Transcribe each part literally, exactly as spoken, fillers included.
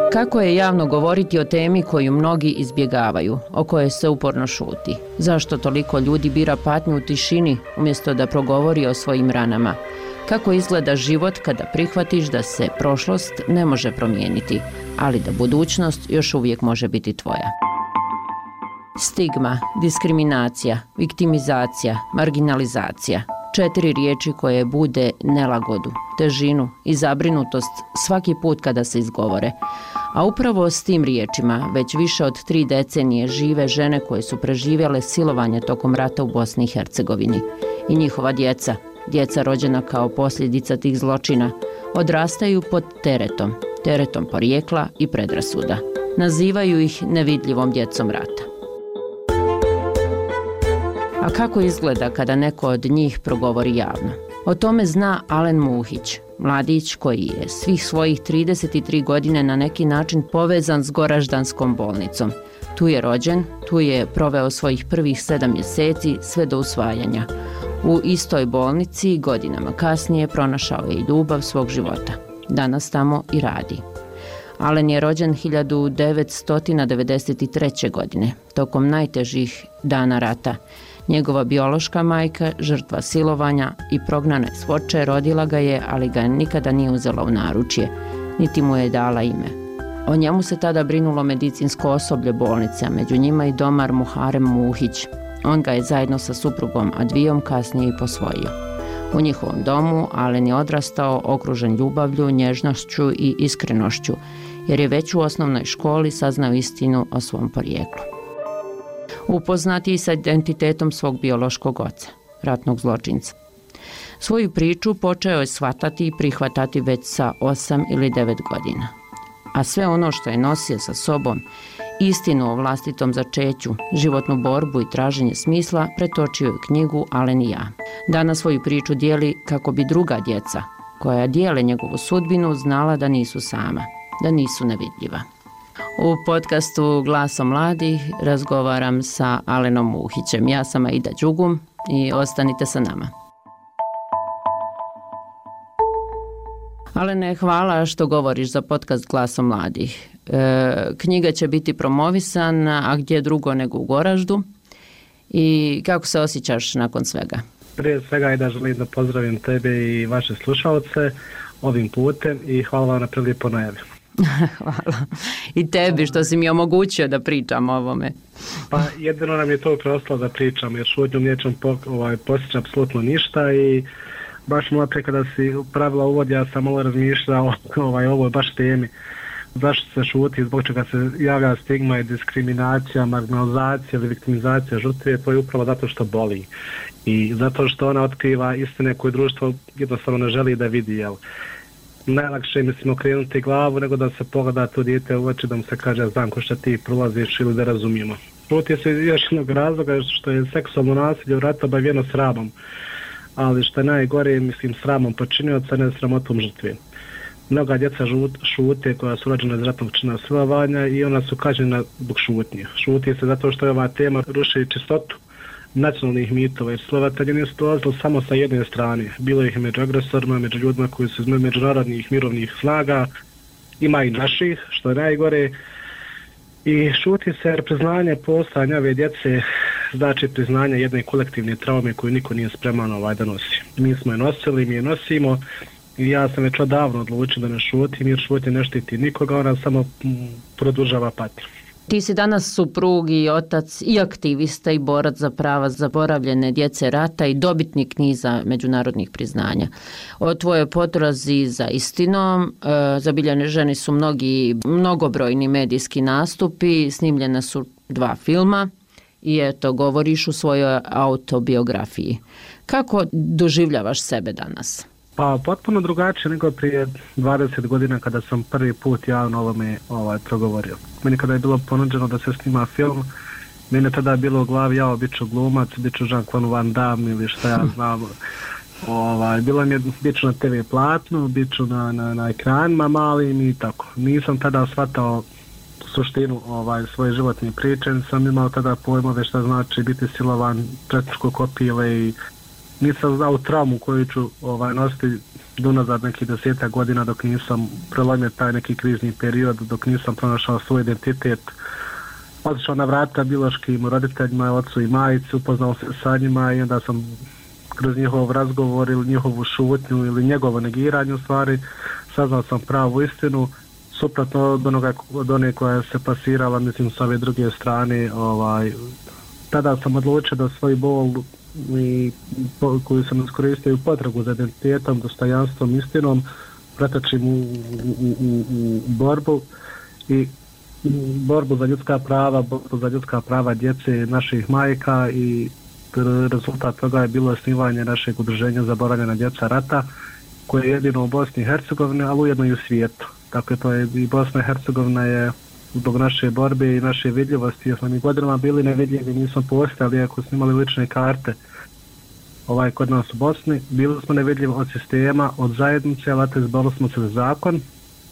Kako je javno govoriti o temi koju mnogi izbjegavaju, o kojoj se uporno šuti? Zašto toliko ljudi bira patnju u tišini umjesto da progovori o svojim ranama? Kako izgleda život kada prihvatiš da se prošlost ne može promijeniti, ali da budućnost još uvijek može biti tvoja? Stigma, diskriminacija, viktimizacija, marginalizacija. Četiri riječi koje bude nelagodu, težinu i zabrinutost svaki put kada se izgovore. A upravo s tim riječima već više od tri decenije žive žene koje su preživjele silovanje tokom rata u Bosni i Hercegovini. I njihova djeca, djeca rođena kao posljedica tih zločina, odrastaju pod teretom, teretom porijekla i predrasuda. Nazivaju ih nevidljivom djecom rata. A kako izgleda kada neko od njih progovori javno? O tome zna Alen Muhić, mladić koji je svih svojih trideset tri godine na neki način povezan s Goraždanskom bolnicom. Tu je rođen, tu je proveo svojih prvih sedam mjeseci sve do usvajanja. U istoj bolnici godinama kasnije pronašao je i ljubav svog života. Danas tamo i radi. Alen je rođen hiljadu devetsto devedeset treće. godine, tokom najtežih dana rata. Njegova biološka majka, žrtva silovanja i prognana s Foče, rodila ga je, ali ga nikada nije uzela u naručje, niti mu je dala ime. O njemu se tada brinulo medicinsko osoblje bolnice, a među njima i domar Muharem Muhić. On ga je zajedno sa suprugom Advijom kasnije i posvojio. U njihovom domu Alen je odrastao okružen ljubavlju, nježnošću i iskrenošću, jer je već u osnovnoj školi saznao istinu o svom porijeklu. Upoznati sa identitetom svog biološkog oca, ratnog zločinca. Svoju priču počeo je shvatati i prihvatati već sa osam ili devet godina. A sve ono što je nosio sa sobom, istinu o vlastitom začeću, životnu borbu i traženje smisla, pretočio je u knjigu Alen i ja. Danas svoju priču dijeli kako bi druga djeca, koja dijele njegovu sudbinu, znala da nisu sama, da nisu nevidljiva. U podcastu Glasom mladih razgovaram sa Alenom Muhićem. Ja sam Aida Đugum i ostanite sa nama. Alene, hvala što govoriš za podcast Glasom mladih. E, knjiga će biti promovisana, a gdje drugo nego u Goraždu. I kako se osjećaš nakon svega? Prije svega Aida, želim da pozdravim tebe i vaše slušalce ovim putem i hvala vam na prilijepo najavi. Hvala. I tebi što si mi omogućio da pričam o ovome. Pa jedino nam je to preostalo da pričam, jer šutnjom nećem po, ovaj, postići apsolutno ništa i baš malo pre kada si pravila uvod, ja sam malo razmišljao ovaj, o ovoj baš temi. Zašto se šuti, zbog čega se javlja stigma i diskriminacija, marginalizacija ili viktimizacija žrtve, to je upravo zato što boli. I zato što ona otkriva istine koje društvo jednostavno ne želi da vidi, jel? Najlakše je, mislim, okrenuti glavu nego da se pogleda to dijete u oči, da mu se kaže znam ko što ti prolaziš ili da razumijemo. Šuti se još jednog razloga što je seksualno nasilje u ratu obavijeno sramom, ali što je najgore, mislim, sramom počinioca, ne sramotom žrtve. Mnoga djeca šute koja su rođena iz ratnog čina silovanja i ona su kažnjena zbog šutnje. Šuti se zato što je ova tema ruši čistotu nacionalnih mitova, jer silovatelji nisu dolazili samo sa jedne strane. Bilo ih među agresorima, među ljudima koji su iz međunarodnih mirovnih snaga, ima i naših, što je najgore. I šuti se jer priznanje postojanja ove djece znači priznanje jedne kolektivne traume koju niko nije spreman ovaj da nosi. Mi smo je nosili, mi je nosimo i ja sam već odavno odlučio da ne šutim, jer šutnje ne štiti nikoga, ona samo produžava patnju. Ti si danas suprug i otac i aktivista i borac za prava zaboravljene djece rata i dobitnik niza međunarodnih priznanja. O tvojoj potrazi za istinom e, zabilježeni su mnogi, mnogobrojni medijski nastupi, snimljena su dva filma i eto, govoriš u svojoj autobiografiji. Kako doživljavaš sebe danas? Pa potpuno drugačije nego prije dvadeset godina kada sam prvi put javno ovome ovaj, progovorio. Meni kada je bilo ponuđeno da se snima film, meni tada je bilo u glavi ja bit ću glumac, bit ću Jean-Claude Van Damme ili šta ja znam. Ovaj, bilo mi je bit ću na te ve platnu, bit ću na, na, na ekranima malim i tako. Nisam tada shvatao suštinu ovaj, svoje životne priče, sam imao tada pojmove šta znači biti silovan, četničko kopile i nisam znao traumu koju ću ovaj, nositi unazad nekih desetak godina dok nisam prelomio taj neki krizni period, dok nisam pronašao svoj identitet. Otišao na vrata biološkim roditeljima, ocu i majici, upoznao se sa njima i onda sam kroz njihov razgovor ili njihovu šutnju ili njegovo negiranje u stvari saznao sam pravu istinu, suprotno od onoga od one koja se pasirala, mislim, s ove druge strane. Ovaj, tada sam odlučio da svoj bol i po, koju sam iskoristio u potragu za identitetom, dostojanstvom, istinom, pretočim u, u, u, u borbu i borbu za ljudska prava, borbu za ljudska prava djece naših majka i rezultat toga je bilo osnivanje našeg udruženja Zaboravljena djeca rata, koje je jedino u Bosni i Hercegovini, ali ujedno i u svijetu. Dakle, to je i Bosna i Hercegovina je zbog naše borbe i naše vidljivosti, jer smo mi godinama bili nevidljivi, nismo postali, iako smo imali lične karte ovaj, kod nas u Bosni, bili smo nevidljivi od sistema, od zajednice, ali izborili smo se za zakon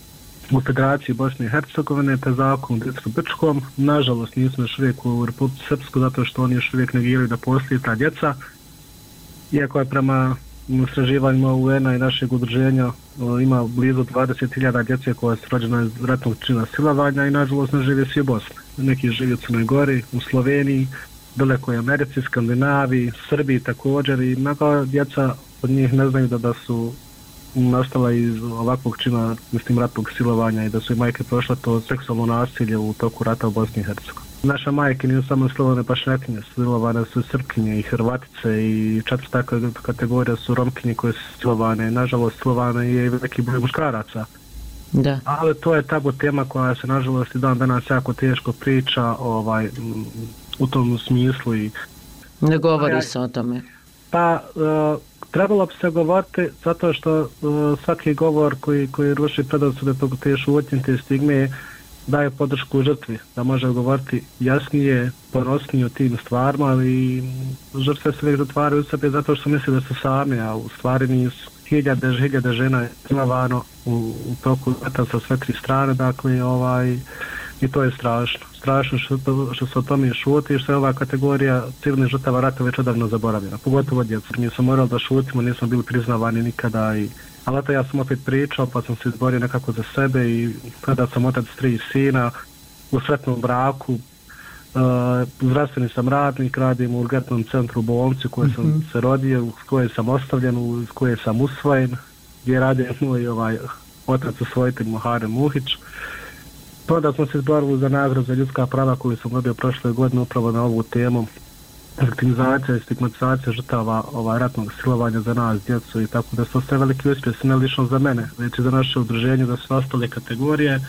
u Federaciji Bosne i Hercegovine, te zakon u Distru Brčkom. Nažalost, nismo još uvijek u Republici Srpsku, zato što oni još uvijek negiraju da postoji ta djeca, iako je prema istraživanjima U N-a i našeg udruženja ima blizu dvadeset hiljada djece koja su rođena iz ratnog čina silovanja i nažalost ne žive svi u Bosni. Neki žive u Crnoj Gori, u Sloveniji, dalekoj Americi, Skandinaviji, Srbiji također i mnoga djeca od njih ne znaju da, da su nastala iz ovakvog čina, mislim, ratnog silovanja i da su i majke prošle to seksualno nasilje u toku rata u Bosni i Hercegovini. Naše majke nisu samo silovane pašnjakinje, silovane su Srpkinje i Hrvatice i četvrta kategorija su Romkinje koje su silovane. Nažalost, silovane je i veliki broj muškaraca. Da. Ali to je tabu tema koja se nažalost i dan danas jako teško priča ovaj, u tom smislu. I ne govori se o tome. Pa uh, trebalo bi se govoriti zato što uh, svaki govor koji, koji ruši predrasude tog te šutnje, te stigme daje podršku žrtvi, da može govoriti jasnije, ponosnije o tim stvarima, ali žrtve se uvijek zatvaraju u sebe zato što misle da su same, a u stvari nisu. Hiljade, hiljade žena je silovano u, u toku rata sa sve tri strane, dakle, ovaj, i to je strašno. Strašno što, to, što se o tome šuti i što je ova kategorija civilnih žrtava rata već odavno zaboravljena, pogotovo djeca. Mi smo morali da šutimo, nismo bili priznavani nikada, i, ali to ja sam opet pričao, pa sam se izborio nekako za sebe i kada sam otac tri sina u sretnom braku, uh, zdravstveni sam radnik, radim u urgentnom centru u bolnici u kojoj sam mm-hmm. se rodio, u kojoj sam ostavljen, u kojoj sam usvojen, gdje radi moj ovaj, otac usvojitelj Muharem Muhić. Onda smo se izborili za nagradu za ljudska prava koju sam dobio prošle godine upravo na ovu temu, viktimizacija i stigmatizacija žrtava ovaj, ratnog silovanja za nas, djecu, i tako da su sve veliki uspjesi, ne lično za mene, već i za naše udruženje, da su ostale kategorije,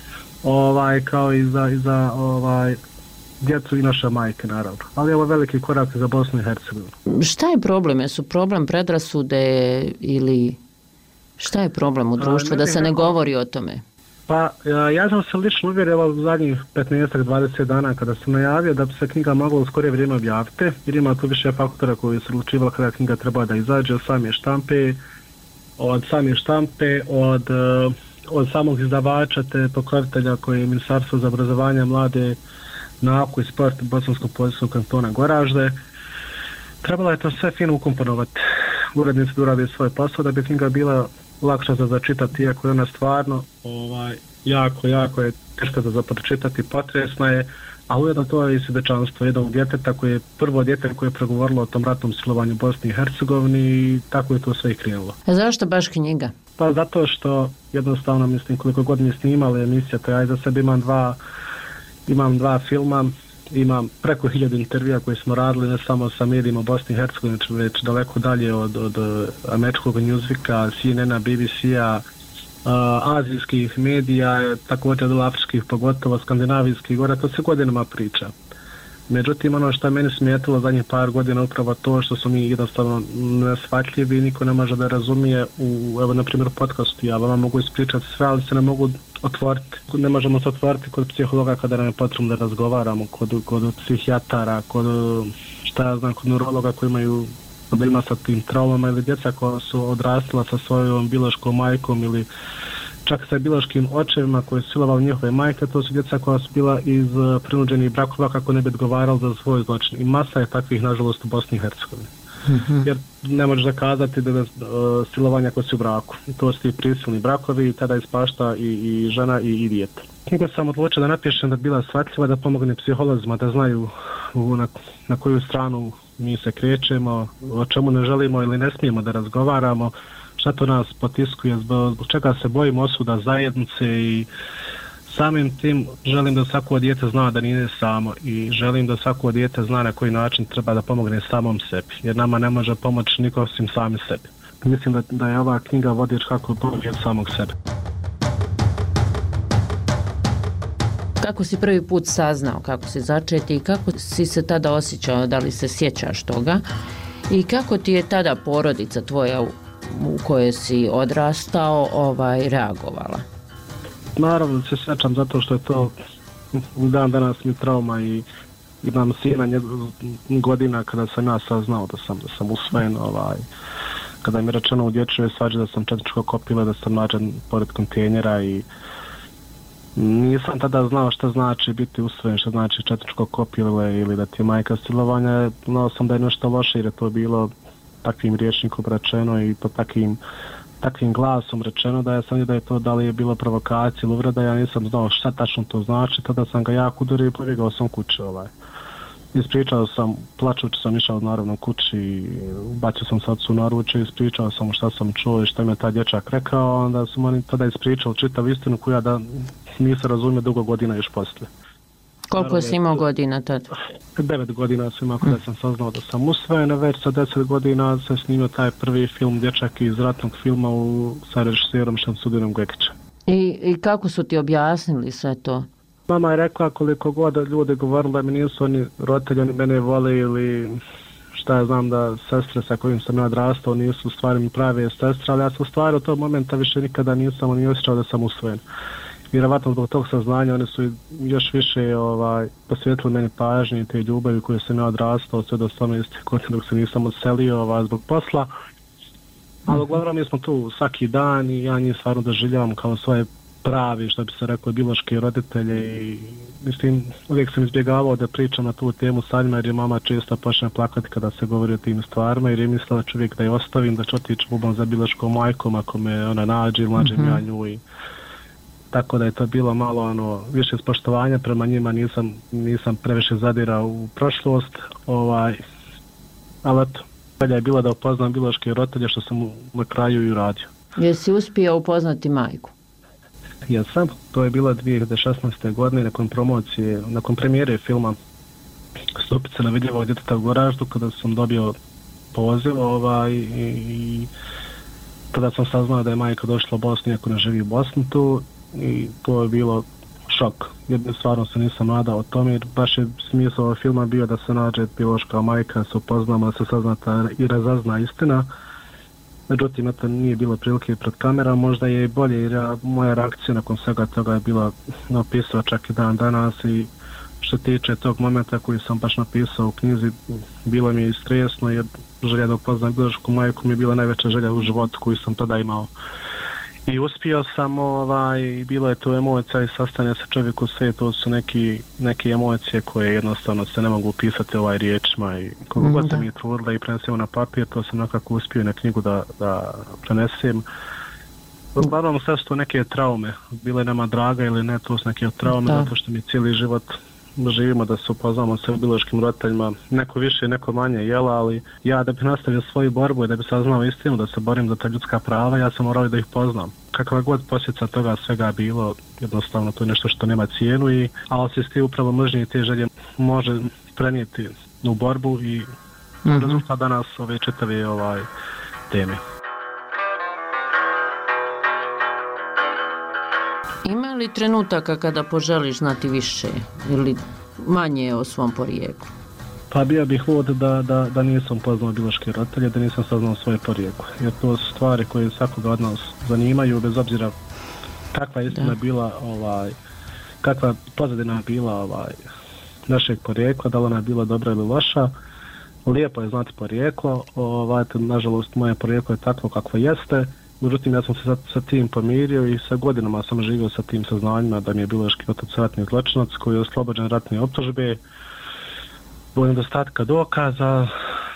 ovaj, kao i za, i za ovaj, djecu i naše majke, naravno. Ali ovo je veliki korak za Bosnu i Hercegovinu. Šta je problem? Jesu problem predrasude ili šta je problem u društvu, da se ne govori o tome? Pa, ja sam se lično uvjerio u zadnjih petnaest do dvadeset dana kada sam najavio da bi se knjiga mogla u skorije vrijeme objaviti, jer ima tu više faktora koji su odlučivali kada knjiga treba da izađe, od same štampe, od same štampe, od, od samog izdavača te pokrovitelja koji je Ministarstvo za obrazovanje, mlade, nauku i sport Bosansko-Poljskog kantona Goražde. Trebalo je to sve fino ukomponovati. Urednici da urade svoj posao da bi knjiga bila lakša za začitati, iako je ona stvarno ovaj, jako, jako je teška za pročitati, potresna je, a ujedno to je i svjedočanstvo jednog djeteta koje je prvo dijete koje je pregovorilo o tom ratnom silovanju Bosni i Hercegovini i tako je to sve i krenulo. A zašto baš knjiga? Pa zato što jednostavno, mislim, koliko god mi snimali emisija, to ja za sebe imam dva, imam dva filma, imam preko hiljadu intervjua koje smo radili ne samo sa medijima Bosni i Hercegovine, već daleko dalje od, od američkog Newsweeka, C N N-a, B B C-a, uh, azijskih medija, također od afričkih, pogotovo skandinavijskih, gore, to se godinama priča. Međutim, ono što je meni smetilo zadnjih par godina upravo to što su mi jednostavno nesvatljivi i niko ne može da razumije u, evo, na primjer, podcastu. Ja vama mogu ispričati sve, ali se ne mogu otvoriti. Ne možemo se otvoriti kod psihologa kada nam je potrebno da razgovaramo, kod, kod psihijatara, kod, šta ja znam, kod neurologa koji imaju problema sa tim traumama ili djeca koja su odrastila sa svojom biološkom majkom ili čak sa biološkim očevima koji su silovali njihove majke, to su djeca koja su bila iz prinuđenih brakova kako ne bi odgovarali za svoj zločin. I masa je takvih, nažalost, u Bosni i Hercegovini. mm-hmm. jer ne možeš zakazati da, da uh, silovanja koji su u braku. To su ti prisilni brakovi, tada ispašta i, i žena i, i dijete. Knjigu sam odlučio da napišem da bi bila shvatljiva, da pomogne psiholozima da znaju u, na, na koju stranu mi se krećemo, o čemu ne želimo ili ne smijemo da razgovaramo, šta to nas potiskuje, zbog, zbog čega se bojimo osuda zajednice i samim tim želim da svako dijete zna da nije samo i želim da svako dijete zna na koji način treba da pomogne samom sebi, jer nama ne može pomoći niko osim sami sebi. Mislim da, da je ova knjiga vodič kako pomoći od samog sebe. Kako si prvi put saznao kako si začeti i kako si se tada osjećao, da li se sjećaš toga i kako ti je tada porodica tvoja u kojoj si odrastao ovaj, reagovala? Naravno se sjećam zato što je to dan danas mi trauma i imam sina godina kada sam ja saznao da sam, da sam usvojen, ovaj, kada mi je rečeno u dječjoj svađi da sam četničko kopila, da sam nađen pored kontejnera i nisam tada znao šta znači biti usvojen, šta znači četničko kopile ili da ti je majka silovanja. Znao sam da je nešto loše jer je to bilo takvim rječnikom rečeno i po takvim, takvim glasom rečeno da ja sam da je to da li je bilo provokacija ili uvreda, ja nisam znao šta tačno to znači, tada sam ga jako udario i pobjegao sam kući. Ovaj. Ispričao sam, plačući sam išao naravno kući, bacio sam se ocu na ruče, ispričao sam šta sam čuo i šta mi je taj dječak rekao, onda sam oni tada ispričao čitav istinu koju ja da nisam razumio dugo godina još poslije. Koliko si imao godina tada? Devet godina sam imao kada sam saznao da sam usvojen, već sa deset godina sam snimio taj prvi film Dječak iz ratnog filma u, sa režiserom Šamsudinom Gekićem. I, I kako su ti objasnili sve to? Mama je rekla koliko god ljudi govorili da mi nisu oni roditelji, oni mene vole ili šta ja znam da sestre sa kojim sam ja odrastao nisu u stvari mi prave sestre, ali ja sam u stvari od tog momenta više nikada nisam ni osjećao da sam usvojen. Vjerovatno zbog tog saznanja oni su još više ovaj, posvetili meni pažnje i te ljubavi koje sam ja odrastao sve do osamnaeste godine dok se nisam odselio ovaj, zbog posla. Ali uglavnom mi smo tu svaki dan i ja njih stvarno doživljavam kao svoje pravi, što bi se rekao, biološki roditelje i mislim, uvijek sam izbjegavao da pričam na tu temu sa njima jer je mama često počne plakati kada se govori o tim stvarima jer je mislila čovjek da je ostavim, da ću otići bubom za biološkom majkom ako me ona nađe ili nađem mm-hmm. ja nju i tako da je to bilo malo ono, više spoštovanja prema njima, nisam, nisam previše zadirao u prošlost, ovaj, ali eto, bolje je bilo da upoznam biološke roditelje što sam na kraju i uradio. Jesi uspio upoznati majku? Jesam, to je bilo dvije hiljade šesnaeste. godine nakon promocije, nakon premijere filma Stupice na vidljivog djeteta u Goraždu kada sam dobio poziv ovaj, i, i tada sam saznao da je majka došla u Bosnu iako ne živi u Bosni tu i to je bilo šok. Jedne stvarno se nisam nadao o tome jer baš je smisao ovog filma bio da se nađe biološka majka, se upoznamo, da se saznata i razazna istina. Međutim, eto nije bilo prilike pred kamerom, možda je i bolje jer ja, moja reakcija nakon svega toga je bila napisao čak i dan danas i što tiče tog momenta koji sam baš napisao u knjizi, bilo mi je i stresno jer želja da upoznam biološku majku mi je bila najveća želja u životu koju sam tada imao. I uspio sam, ovaj, bilo je to emocija i sastanje sa čovjeku sve, to su neki, neke emocije koje jednostavno se ne mogu upisati ovaj riječima i koliko god sam ih trudila i prenesemo na papir, to sam nekako uspio na knjigu da, da prenesem. Uglavnom sve su to neke traume, bile nama draga ili ne, to su neke traume, da. Zato što mi cijeli život živimo da se upoznamo sa biološkim roditeljima, neko više, neko manje jela, ali ja da bih nastavio svoju borbu i da bih saznao istinu, da se borim za ta ljudska prava, ja sam morao da ih poznam. Kakva god posljedica toga svega bilo, jednostavno to je nešto što nema cijenu, i, ali se s ti upravo mržnje i te želje može prenijeti u borbu i mm-hmm. rezultat danas ove čitave ovaj, teme. Ima li trenutaka kada poželiš znati više ili manje o svom porijeklu? Pa bio bih lud da, da, da nisam poznao biološke roditelje, da nisam saznao svoje porijeklo. Jer to su stvari koje svakoga od nas zanimaju, bez obzira kakva istina da. bila, ovaj, kakva pozadina bila ovaj, našeg porijekla, da li ona je bila dobra ili loša. Lijepo je znati porijeklo, ovaj, nažalost moje porijeklo je takvo kakvo jeste. Međutim, ja sam se sa, sa tim pomirio i sa godinama sam živio sa tim saznanjima da mi je biološki otac ratni zločinac koji je oslobođen ratne optužbe. Zbog nedostatka dokaza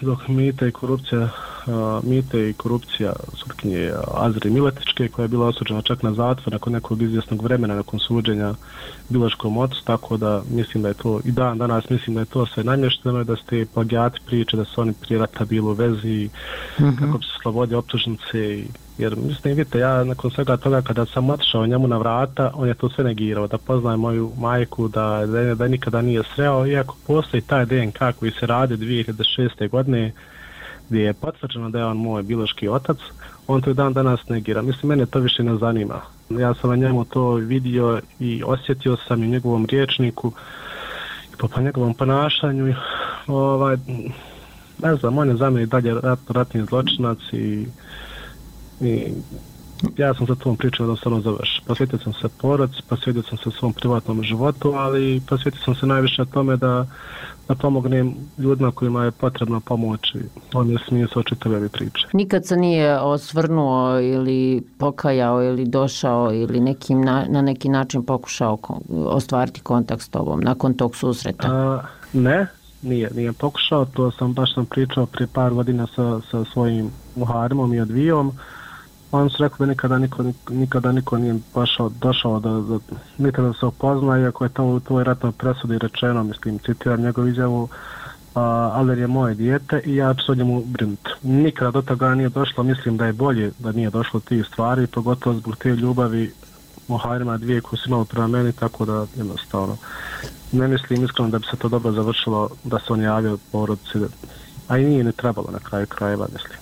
dok mite i korupcija, uh, mite i korupcija sutkinje Azri Miletičke, koja je bila osuđena čak na zatvor nakon nekog izvjesnog vremena nakon suđenja biološkom ocu, tako da mislim da je to, i dan danas mislim da je to sve namješteno i da su te plagijati priče da su oni prije rata bili u vezi, mm-hmm. kako bi se slobodili optužnice i jer mislim, vidite, ja nakon svega toga kada sam otišao njemu na vrata, on je to sve negirao, da poznaje moju majku, da, da, da nikada nije sreo, iako postoji taj D N K koji se radi dvije hiljade šeste. godine, gdje je potvrđeno da je on moj biološki otac, on to i dan danas negira. Mislim, mene to više ne zanima. Ja sam na njemu to vidio i osjetio sam i njegovom riječniku, i po, po njegovom ponašanju, ovaj, ne znam, on je za mene dalje rat, ratni zločinac i I ja sam za tom pričao da sam završio. Posvetio sam se porodici, posvetio sam se svom privatnom životu, ali posvetio sam se najviše tome da, da pomognem ljudima kojima je potrebna pomoć. On je smisao čitave ove priče. Nikad se nije osvrnuo ili pokajao ili došao ili nekim na, na neki način pokušao ostvariti kontakt s tobom nakon tog susreta? A, ne, nije, nije pokušao. To sam baš sam pričao prije par godina sa, sa svojim Muharimom i Odvijom. On su rekao da nikada niko, nikada niko nije došao, došao da, da nikada da se upozna, iako je to u tvoj ratnoj presudi rečeno, mislim, citiram njegovu izjavu, Aler je moje dijete i ja ću o njemu brinuti. Nikada do toga nije došlo, mislim da je bolje da nije došlo tih stvari, pogotovo zbog te ljubavi Muharima dvije koje su imali prema meni, tako da jednostavno ne mislim iskreno da bi se to dobro završilo da se on javio porodici, a i nije ne trebalo na kraju krajeva, mislim.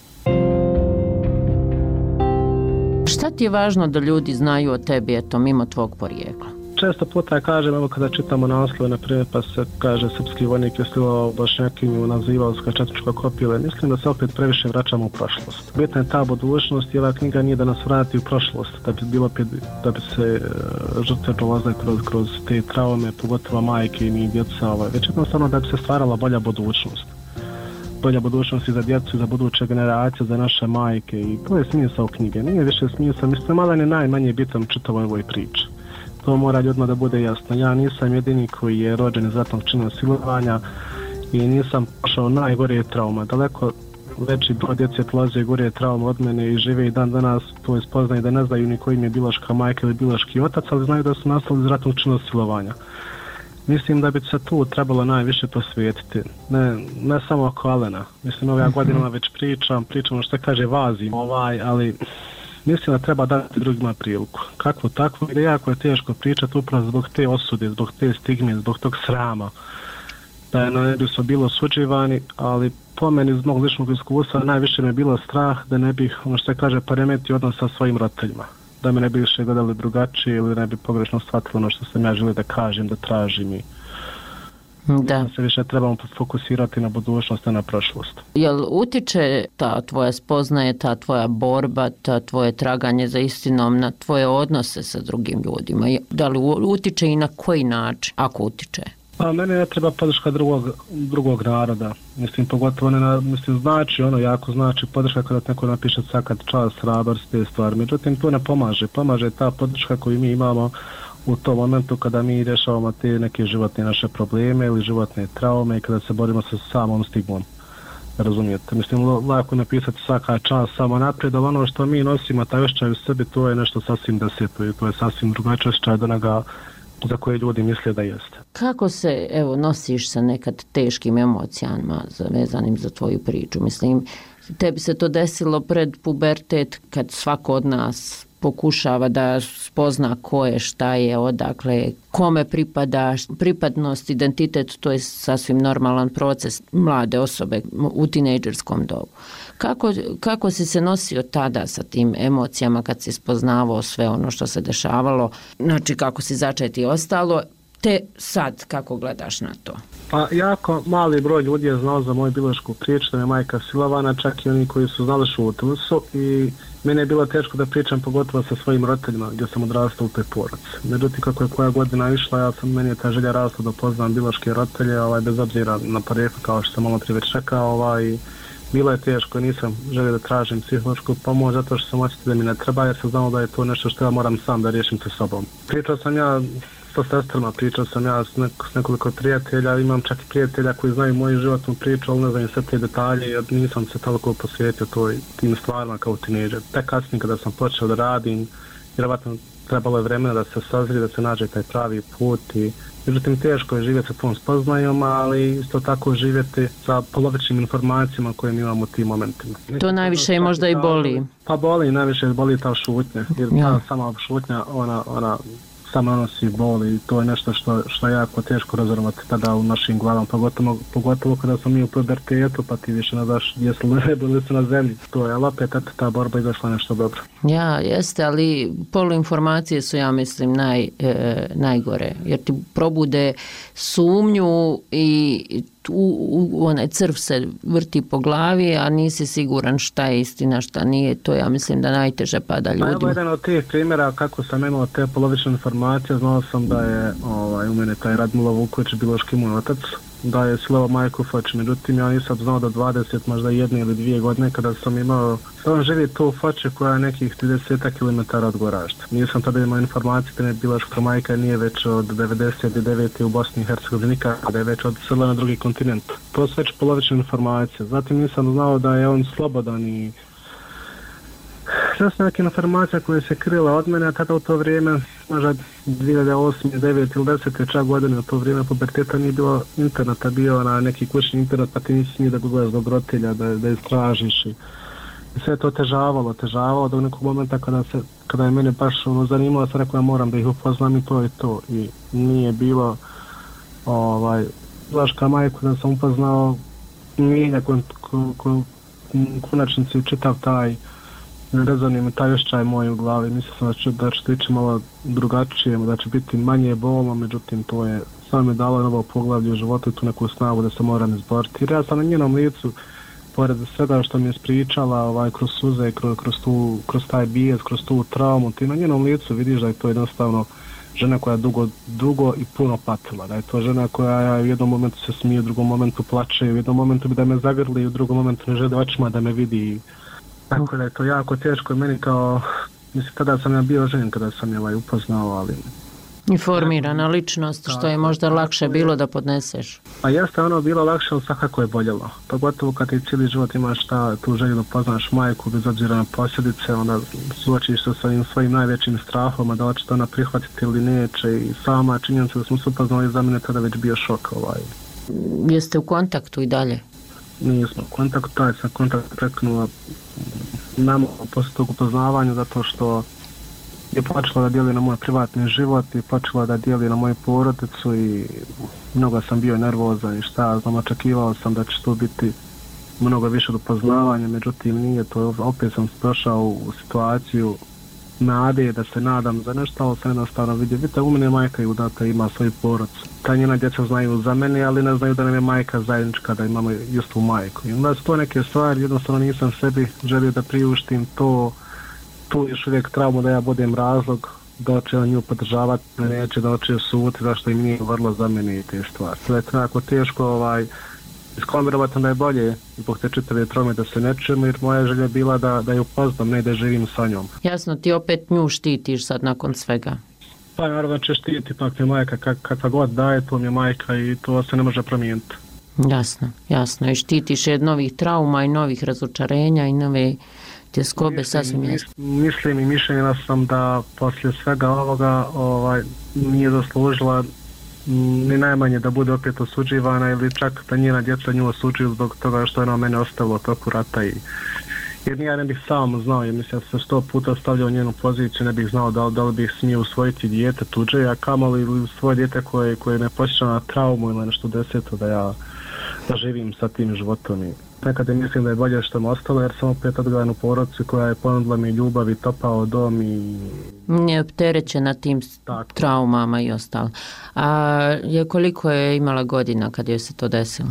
Šta ti je važno da ljudi znaju o tebi, eto, mimo tvog porijekla? Često puta kažem, evo kada čitamo naslove, na primjer, pa se kaže srpski vojnik je stilao Bošnjakinju, nazivao se četničko kopile. Mislim da se opet previše vraćamo u prošlost. Bitna je ta budućnost i ova knjiga nije da nas vrati u prošlost, da bi, bilo, da bi se uh, žrtve prolazile kroz, kroz te traume, pogotovo majke i djeca, ovaj, već jednostavno da bi se stvarala bolja budućnost. Bolja budućnost i za djecu, za buduće generacije, za naše majke i to je smisao knjige. Nije više smisao, mislim, malo je najmanje bitan čitavoj ovoj priči. To mora ljudima da bude jasno. Ja nisam jedini koji je rođen iz ratnog čina silovanja i nisam pošao najgore trauma. Daleko veći broj djece prolaze gore trauma od mene i žive i dan danas to je spoznaju da ne znaju ni koji im je biološka majka ili biološki otac, ali znaju da su nastali iz ratnog čina silovanja. Mislim da bi se tu trebalo najviše posvetiti, ne, ne samo oko Alena. Mislim, ove godinama već pričam, pričam što kaže vazim, ovaj, ali mislim da treba dati drugima priliku. Kakvo takvo, jer jako je teško pričati upravo zbog te osude, zbog te stigme, zbog tog srama. Da je ne bi smo bilo suđivani, ali po meni iz mog ličnog iskustva najviše me bilo strah da ne bih, ono što kaže, poremetio odnos sa svojim roditeljima. Da me ne bi više gledali drugačije ili ne bi pogrešno shvatili ono što sam ja želio da kažem, da tražim i da se više trebamo fokusirati na budućnost, a na prošlost. Jel utiče ta tvoja spoznaje, ta tvoja borba, ta tvoje traganje za istinom na tvoje odnose sa drugim ljudima? Da li utiče i na koji način, ako utiče? Pa mene ne treba podrška drugog, drugog naroda. Mislim, pogotovo ne na, mislim, znači, ono jako znači podrška kada neko napiše sakad čas, hrabarst, te stvari. Međutim, to ne pomaže. Pomaže ta podrška koju mi imamo u tom momentu kada mi rješavamo te neke životne naše probleme ili životne traume i kada se borimo sa samom stigmom. Razumijete? Mislim, lako napisati svaka čast samo naprijed, ali ono što mi nosimo, taj osjećaj u sebi, to je nešto sasvim deseto i to je sasvim drugačiji osjećaj od onoga za koje ljudi misle da jeste. Kako se, evo, nosiš sa nekad teškim emocijama vezanim za tvoju priču? Mislim, tebi se to desilo pred pubertet kad svako od nas pokušava da spozna ko je, šta je, odakle, kome pripada, pripadnost, identitet, to je sasvim normalan proces mlade osobe u tinejdžerskom dobu. Kako, kako si se nosio tada sa tim emocijama kad si spoznavao sve ono što se dešavalo, znači kako si začeti i ostalo, te sad kako gledaš na to? Pa jako mali broj ljudi je znao za moju biološku priču, da je majka silovana, čak i oni koji su znali šutili su i mene je bilo teško da pričam pogotovo sa svojim roditeljima gdje sam odrastao u toj porodici. Međutim, kako je koja godina išla, ja sam, meni je ta želja rasla da poznam biološke roditelje, ovaj, bez obzira na porijeklo, kao što sam malo prije već rekao, ovaj, bilo je teško, nisam želio da tražim psihološku pomoć zato što sam osjetio da mi ne treba jer sam znao da je to nešto što ja moram sam da riješim sa sobom. Pričao sam ja sa sestrama, pričao sam ja s, neko, s nekoliko prijatelja, imam čak i prijatelja koji znaju moju životnu priču, ali ne znam sve te detalje, jer nisam se toliko posvetio toj, tim stvarima kao tineđer. Tek kasnije kada sam počeo da radim, vjerovatno trebalo je vremena da se sazri, da se nađe taj pravi put i međutim teško je živjeti sa tom spoznajom, ali isto tako živjeti sa polovičnim informacijama koje mi imamo u tim momentima. To najviše je možda i boli. Pa boli, najviše boli ta šutnja, jer ja. ta sama šutnja, ona, ona samo nosi boli i to je nešto što, što je jako teško razorvati tada u našim glavama, pogotovo, pogotovo kada smo mi u pubertetu, pa ti više ne znaš jesu li nebo ili su na zemlji. To je, ali opet ta borba izašla nešto dobro. Ja, jeste, ali poluinformacije su, ja mislim, naj, e, najgore, jer ti probude sumnju i tu u, onaj crv se vrti po glavi, a nisi siguran šta je istina, šta nije. To ja mislim da najteže pada ljudima. Evo jedan od tih primjera kako sam imao te polovične informacije, znao sam da je ovaj, u mene taj Radmilo Vuković biološki moj otac, da je silovao majku Foč, međutim ja nisam znao da dvadeset, možda jedne ili dvije godine kada sam imao, da on živi tu u Foči koja je nekih trideset kilometara od Goražda. Nisam tada imao informacije da je biološka majka nije već od devedeset devete u Bosni i Hercegovini, kada je već odselila na drugi kontinent. To su već polovične informacije. Zatim nisam znao da je on slobodan i sve su neke informacije koje se krila od mene, a tada u to vrijeme, možda dvije hiljade osme, devete ili desete čak godine, u to vrijeme puberteta nije bilo interneta, bio na neki kućni internet, pa ti nisi smio da gledaš zbog roditelja, da, da istražiš i, i sve je to otežavalo, otežavalo do nekog momenta kada, se, kada je mene baš ono, zanimalo, sam rekao ja moram da ih upoznam i to je to. I nije bilo, ovaj, Vlaška majku da sam upoznao, nije kon, kon, kon, konačnici čitav taj rezonio mi taj osjećaj moj u glavi, mislim sam da će, da će tići malo drugačije, da će biti manje bolno, međutim to je samo mi dalo novo poglavlje u životu i tu neku snagu da se moram izboriti. Jer ja sam na njenom licu, pored svega što mi je spričala ovaj, kroz suze, kroz, kroz, tu, kroz taj bijes, kroz tu traumu, ti na njenom licu vidiš da je to jednostavno žena koja je dugo, dugo i puno patila, da je to žena koja u jednom momentu se smije, u drugom momentu plače, u jednom momentu bi da me zagrli, u drugom momentu ne želi očima da me vidi. Tako da je to jako teško meni kao, mislim, tada sam ja bio ženjen kada sam je ovaj upoznao, ali... Informirana ličnost, što je možda lakše bilo da podneseš. Pa jeste ono bilo lakše, ali svakako je boljelo. Pogotovo kad ti cijeli život imaš ta, tu želju da poznaš majku, bez obzira na posljedice, onda suočiš se svojim, svojim najvećim strahom, a da li će to ona prihvatiti ili neće i sama činjenica da smo se upoznali za mene tada već bio šok. Ovaj. Jeste u kontaktu i dalje? Nismo u kontaktu, taj sam kontakt preknula nama posle tog upoznavanja zato što je počela da dijeli na moj privatni život i počela da dijeli na moju porodicu i mnogo sam bio nervozan i šta, znam, očekivao sam da će to biti mnogo više do poznavanja, međutim nije to, opet sam došao u situaciju nade da se nadam za nešto, ali sam jednostavno vidio, vidite, u mene majka i udata ima svoju porodicu. Ta njena djeca znaju za mene, ali ne znaju da nam je majka zajednička, da imamo istu majku. I onda su to neke stvari, jednostavno nisam sebi želio da priuštim to, tu još uvijek traumu da ja budem razlog da će on nju podržavati, neće da će suti, zašto im nije vrlo za mene i te stvari. To je tako teško, ovaj, iskombinovat da je bolje zbog te čitave traume da se ne čujemo, jer moja želja je bila da, da ju poznam, ne da živim sa njom. Jasno, ti opet nju štitiš sad nakon svega. Pa naravno će štiti, pak mi majka kak, kakva god daje, to mi je majka i to se ne može promijeniti. Jasno, jasno. I štitiš je novih trauma i novih razočarenja i nove tjeskobe sasvim jasno. Mislim i mišljenja sam da poslije svega ovoga ovaj, nije zaslužila ni najmanje da bude opet osuđivana ili čak da njena djeca nju osuđuju zbog toga što je ona mene ostavila toku rata i jer ja ne bih sam znao, jer mislim da se sto puta stavljao u njenu poziciju, ne bih znao da li, da li bih smio usvojiti dijete tuđe, a kamoli ili svoje dijete koje, koje ne posjeća na traumu ili nešto deseto da ja da živim sa tim životom i nekada mislim da je bolje što me ostalo jer sam opet odgledan u porodicu koja je ponudila mi ljubav i topao dom i... Nije opterećena tim tako. Traumama i ostalo. A je koliko je imala godina kad joj se to desilo?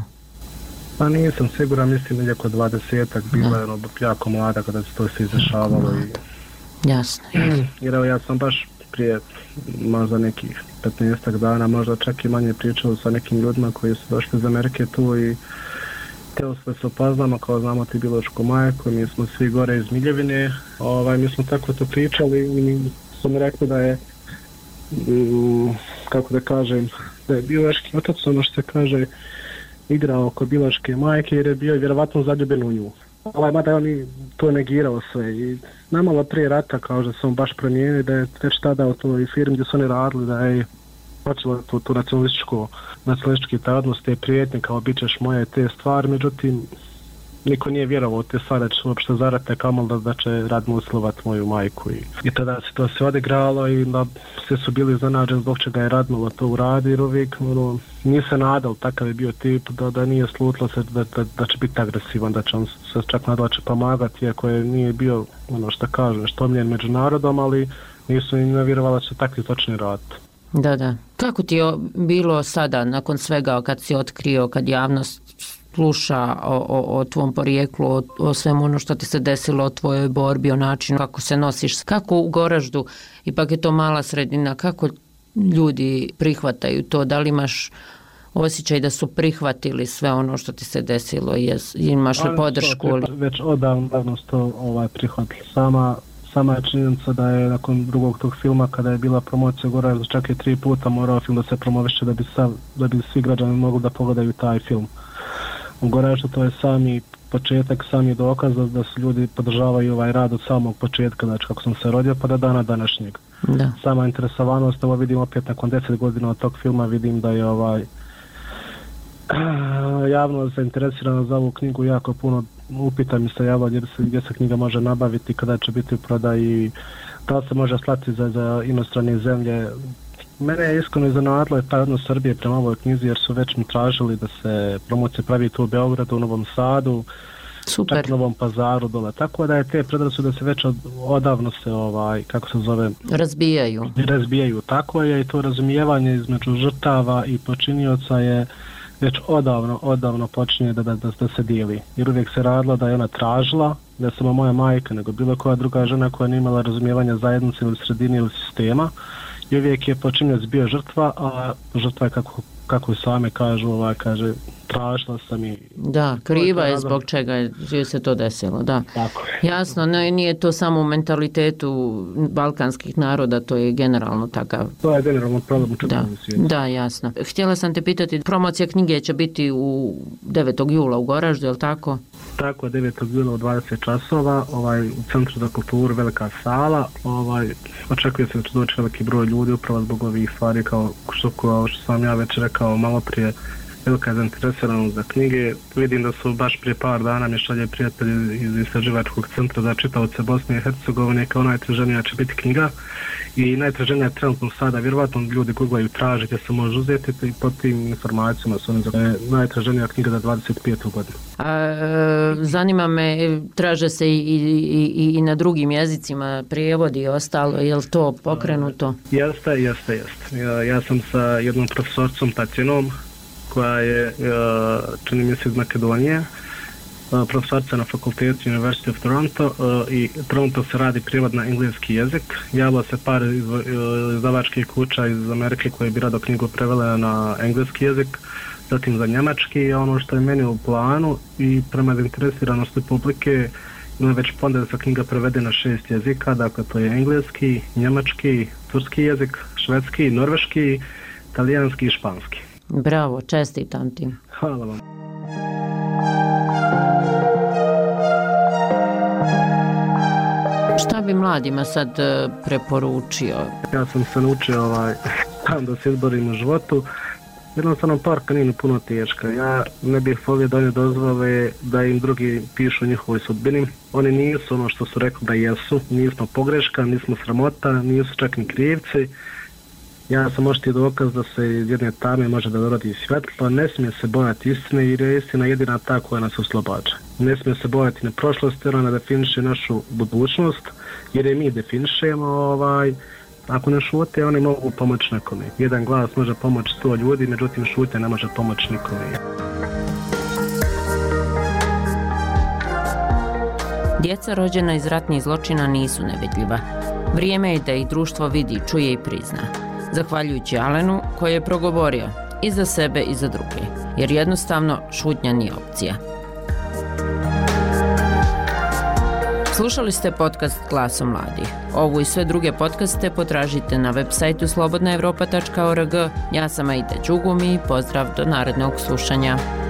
Pa nisam siguran, mislim da je oko dvadesetak, bila je ono jako mlada kada se to se izdešavalo. I... Jasno, jasno. Jer evo ja sam baš prije možda nekih petnaestak dana, možda čak i manje pričao sa nekim ljudima koji su došli iz Amerike tu i teo sve se upoznamo, kao znamo ti biološku majku, mi smo svi gore iz Miljevine, ovaj, mi smo tako to pričali i su mi rekli da je m, kako da kažem, da je biološki otac, ono što se kaže, igrao kod biološke majke jer je bio vjerovatno zaljubljen u nju. Ovaj, mada on i to negirao sve i namalo prije rata kao da se on baš promijenio, da je već tada u toj firmi gdje su oni radili, da je počelo tu, tu nacionalističku, nacionalistički tadnost, te prijetnje kao bit ćeš moje te stvari, međutim niko nije vjerovao u te stvari da će uopšte zarate kamol da, da će Radmil usilovat moju majku i, i tada se to se odigralo i da sve su bili zanađeni zbog čega je Radmil to uradi jer uvijek ono, nije se nadal, takav je bio tip da, da nije slutilo se da, da, da će biti agresivan, da će on se čak nadal će pomagati iako je nije bio ono što kažu, što omljen među narodom, ali nisu im nevjerovali da će takvi točni raditi. Da, da. Kako ti je bilo sada nakon svega kad si otkrio, kad javnost sluša o, o, o tvom porijeklu, o, o svemu ono što ti se desilo, o tvojoj borbi, o načinu kako se nosiš, kako u Goraždu, ipak je to mala sredina, kako ljudi prihvataju to, da li imaš osjećaj da su prihvatili sve ono što ti se desilo, jes, imaš li podršku? Već, već odavno su to ovaj, prihvatili. Sama Sama je činjenica da je nakon drugog tog filma, kada je bila promocija Goražda, čak je tri puta morao film da se promoviše da bi, sav, da bi svi građani mogli da pogledaju taj film. U Goraždu to je sami početak, sami dokaz da, da su ljudi podržavaju ovaj rad od samog početka, znači kako sam se rodio pa do dana današnjeg. Da. Sama interesovanost, ovo vidim opet nakon deset godina od tog filma, vidim da je ovaj javno zainteresirano za ovu knjigu jako puno upita mi se javlja gdje se, gdje se knjiga može nabaviti, kada će biti u prodaji, da li se može slati za, za inostrane zemlje. Mene je iskreno iznenadilo taj odnos Srbije prema ovoj knjizi jer su već mi tražili da se promocija pravi tu u Beogradu, u Novom Sadu, super, čak u Novom Pazaru dole. Tako da je te predrasude se već od, odavno se ovaj, kako se zove, razbijaju. Razbijaju, tako je i to razumijevanje između žrtava i počinioca je već odavno, odavno počinje da, da, da, da se dijeli. Jer uvijek se radilo da je ona tražila, da je samo moja majka, nego bilo koja druga žena koja nije imala razumijevanja zajednice ili sredine ili sistema. I uvijek je počinjec bio žrtva, a žrtva je kako, kako same kažu, ovaj, kaže, tražila sam i... Da, kriva je zbog čega je se to desilo, da. Tako je. Jasno, ne, nije to samo u mentalitetu balkanskih naroda, to je generalno takav. To je generalno problem u čitavom svijetu. Da, jasno. Htjela sam te pitati, promocija knjige će biti u devetog jula u Goraždu, je li tako? Tako, devetog jula u dvadeset časova, ovaj, u Centru za kulturu, velika sala, ovaj, očekuje se da će doći veliki broj ljudi upravo zbog ovih stvari kao što, kao što sam ja već rekao malo prije, velika zainteresiranost za knjige. Vidim da su baš prije par dana mi šalje prijatelji iz istraživačkog centra za čitaoce Bosne i Hercegovine kao najtraženija će biti knjiga i najtraženija je trenutno sada, vjerovatno ljudi googlaju tražite se može uzeti i pod tim informacijama su oni za najtraženija knjiga za dvadeset petu godinu. A, zanima me, traže se i, i, i, i na drugim jezicima prijevodi i ostalo, je li to pokrenuto? Jeste, jeste, jeste. Ja, ja sam sa jednom profesorcom Tatjanom koja je, čini mi se iz Makedonije, profesorica na fakultetu University of Toronto i Toronto se radi prijevod na engleski jezik. Javila se par izdavačkih kuća iz Amerike koje bi rado knjigu prevele na engleski jezik, zatim za njemački i ono što je meni u planu i prema zainteresiranosti publike ima već ponda da se knjiga prevede na šest jezika, dakle to je engleski, njemački, turski jezik, švedski, norveški, talijanski i španski. Bravo, čestitam ti. Hvala vam. Šta bi mladima sad preporučio? Ja sam se naučio ovaj, tam da se izborim u životu. Jednostavno parka nije puno teška. Ja ne bih volio da oni dozvole da im drugi pišu njihovoj sudbini. Oni nisu ono što su rekli da jesu. Nismo pogreška, nismo sramota, nisu čak ni krivci. Ja sam oštiji dokaz da se iz jedne tame može da dorodi svjetlo, ne smije se bojati istine jer je istina jedina ta koja nas oslobađa. Ne smije se bojati na prošlost jer ona definiše našu budućnost jer je mi definišemo. Ovaj, ako ne šute, oni mogu pomoći nekome. Jedan glas može pomoći sto ljudi, međutim šutnja ne može pomoći nikome. Djeca rođena iz ratnih zločina nisu nevidljiva. Vrijeme je da ih društvo vidi, čuje i prizna. Zahvaljujući Alenu koji je progovorio i za sebe i za druge, jer jednostavno šutnja nije opcija. Slušali ste podcast Glaso mladih. Ovu i sve druge podcaste potražite na web sajtu slobodna evropa tačka org. Ja sam Aida Đugumi i pozdrav do narednog slušanja.